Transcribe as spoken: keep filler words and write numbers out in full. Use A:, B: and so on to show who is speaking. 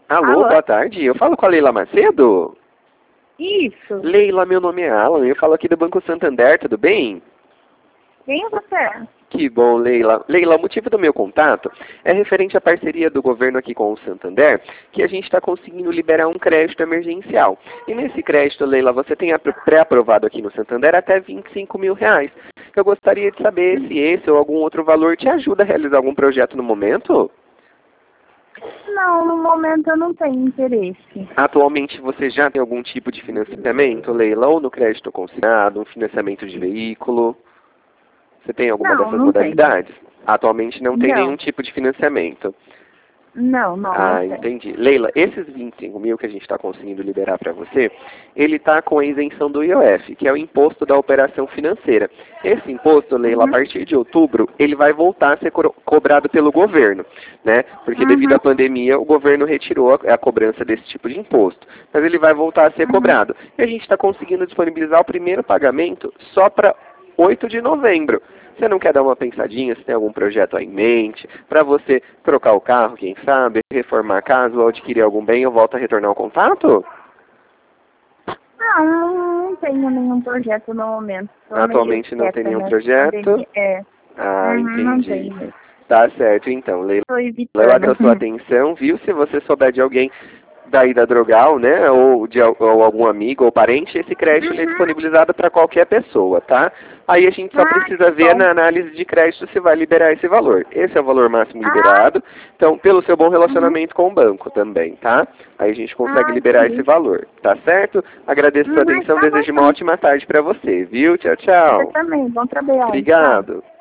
A: Alô,
B: Alô?
A: boa tarde. Eu falo com a Leila Macedo?
B: Isso.
A: Leila, meu nome é Alan. Eu falo aqui do Banco Santander, tudo bem?
B: Quem é você?
A: Que bom, Leila. Leila, o motivo do meu contato é referente à parceria do governo aqui com o Santander, que a gente está conseguindo liberar um crédito emergencial. E nesse crédito, Leila, você tem apro- pré-aprovado aqui no Santander até vinte e cinco mil reais. Eu gostaria de saber se esse ou algum outro valor te ajuda a realizar algum projeto no momento?
B: Não, no momento eu não tenho interesse.
A: Atualmente você já tem algum tipo de financiamento, Leila, ou no crédito consignado, um financiamento de veículo? Você tem alguma
B: Não,
A: dessas
B: não tenho.
A: modalidades? Atualmente não tem nenhum
B: Não.
A: tipo de financiamento.
B: Não, não,
A: Ah,
B: não tenho.
A: entendi. Leila, esses vinte e cinco mil que a gente está conseguindo liberar para você, ele está com a isenção do I O F, que é o Imposto da Operação Financeira. Esse imposto, Leila, a
B: Uhum.
A: partir de outubro, ele vai voltar a ser co cobrado pelo governo, né? Porque devido
B: Uhum.
A: à pandemia, o governo retirou a, a cobrança desse tipo de imposto. Mas ele vai voltar a ser
B: Uhum.
A: cobrado. E a gente está conseguindo disponibilizar o primeiro pagamento só para oito de novembro. Você não quer dar uma pensadinha, se tem algum projeto aí em mente, para você trocar o carro, quem sabe, reformar a casa ou adquirir algum bem, eu volto a retornar o contato?
B: Não, não, não tenho nenhum projeto no momento. Tô meio
A: Atualmente não tem
B: quieta
A: nenhum
B: nessa
A: projeto?
B: pandemia. É.
A: Ah,
B: Uhum, não
A: entendi.
B: tenho mesmo.
A: Tá certo então, Leila.
B: Tô
A: Eu agradeço a sua
B: evitando.
A: atenção, viu? Se você souber de alguém daí da Drogal, né, ou de al- ou algum amigo ou parente, esse crédito ele é
B: Uhum.
A: disponibilizado para qualquer pessoa, tá? Aí a gente só
B: Ah,
A: precisa
B: que
A: ver
B: bom.
A: na análise de crédito se vai liberar esse valor. Esse é o valor máximo
B: Ah,
A: liberado, então pelo seu bom
B: uhum.
A: relacionamento com o banco também, tá? Aí a gente consegue
B: Ah,
A: liberar esse
B: entendi.
A: valor, tá certo? Agradeço a sua
B: Uhum,
A: atenção,
B: tá bom
A: desejo uma
B: então.
A: ótima tarde para você, viu? Tchau,
B: Você
A: tchau.
B: também. Bom trabalho. Tchau.
A: Obrigado.